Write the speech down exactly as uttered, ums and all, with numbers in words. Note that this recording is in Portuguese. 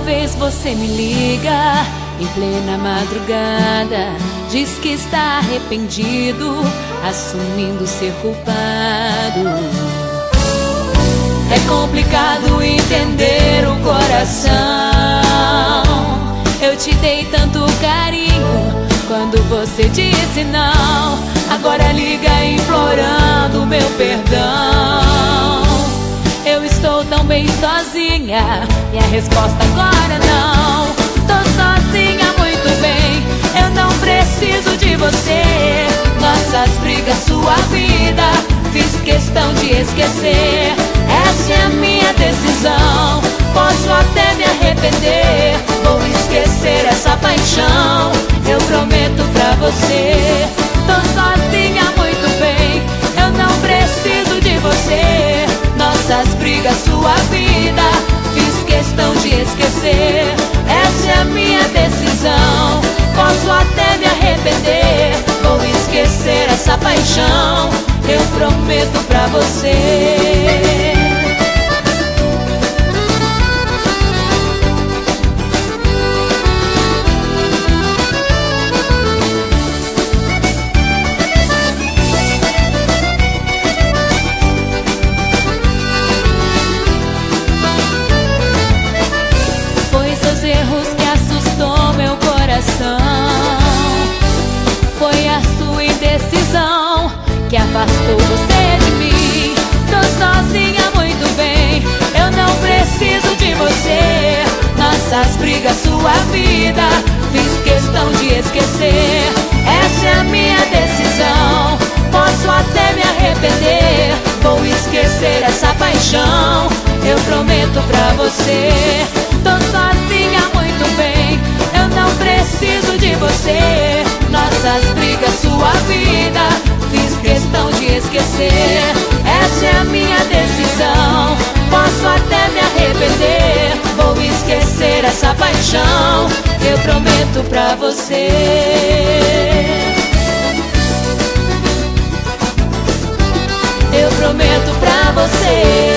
vez você me liga em plena madrugada, diz que está arrependido, assumindo ser culpado. É complicado entender o coração. Eu te dei tanto carinho quando você disse não. Agora liga implorando meu perdão. Eu estou tão bem sozinha, minha resposta agora não. Tô sozinha muito bem, eu não preciso de você. Nossas brigas, sua vida, fiz questão de esquecer. Essa é a minha decisão, posso até me arrepender. Vou esquecer essa paixão, eu prometo pra você. Tô sozinha muito bem, eu não preciso de você. Nossas brigas, sua vida, fiz questão de esquecer. Essa é a minha decisão, posso até me arrepender. Vou esquecer essa paixão, eu prometo pra você. Erros que assustou meu coração, foi a sua indecisão que afastou você de mim. Tô sozinha muito bem, eu não preciso de você. Nossas brigas, sua vida, fiz questão de esquecer. Essa é a minha decisão, posso até me arrepender. Vou esquecer essa paixão, eu prometo pra você. Tô sozinha muito bem, eu não preciso de você. Nossas brigas, sua vida, fiz questão de esquecer. Essa é a minha decisão, posso até me arrepender. Vou esquecer essa paixão, eu prometo pra você. Eu prometo pra você.